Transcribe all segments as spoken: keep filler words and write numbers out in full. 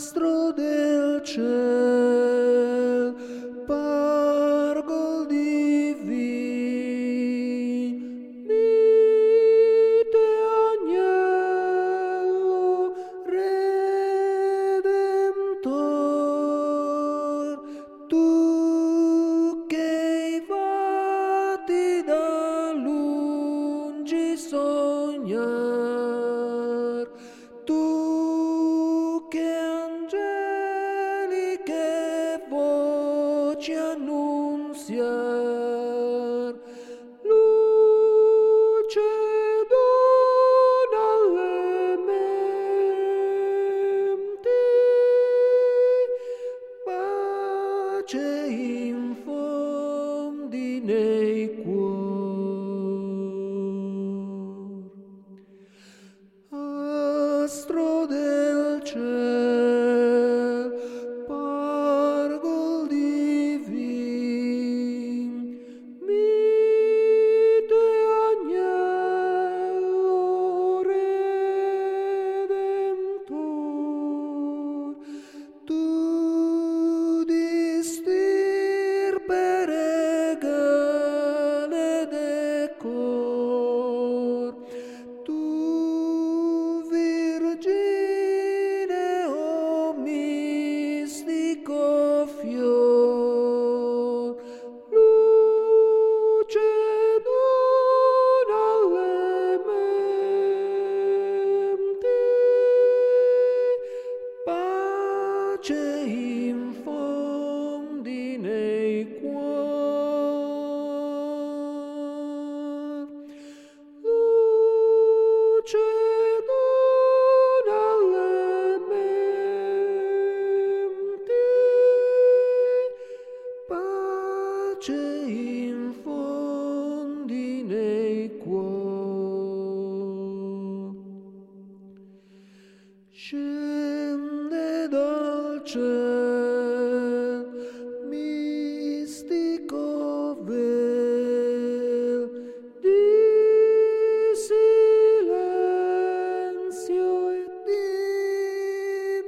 Astro del ciel, pargol divin, mite agnello redemptor, tu che vati da lungi sognar, tu che angeliche voci annunziar, luce dona alle menti, pace infondi nei cuor. Astro del ciel, pargol divin, mite agnello redemptor, tu di stirpe regale decor, tu Virgine, o mistico fior, luce dona alle menti, pace infondi nei cuor, luce dona alle menti, pace infondi nei cuor. Scende dal ciel, mistico vel di silenzio e di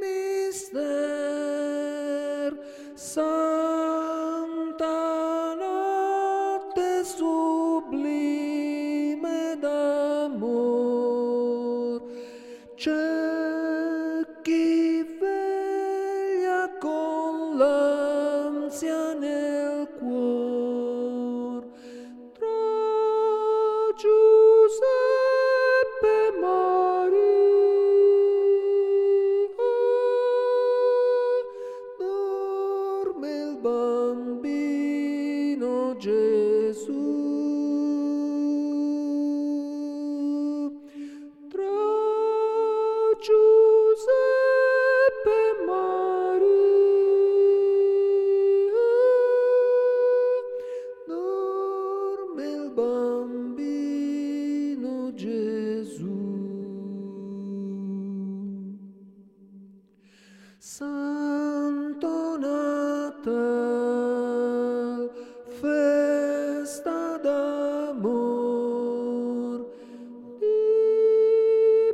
mister, santa notte sublime d'amor. C'è chi veglia con l'ansia nel cuor, tra Giuseppe e Maria dorme il bambino Gesù. Tra Giuseppe e Maria dorme il bambino Gesù. Santo Natal, festa d'amor, di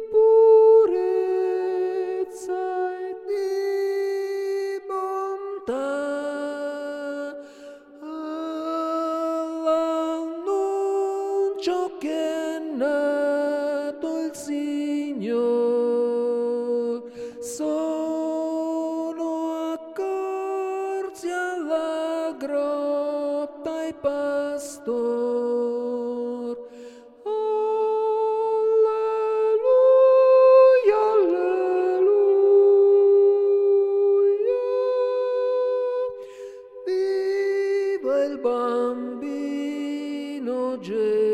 purezza e di bontà, all'annuncio che è nato il Signor, sono accorsi alla grotta i pastor. Alleluia, alleluia, viva il bambino Gesù.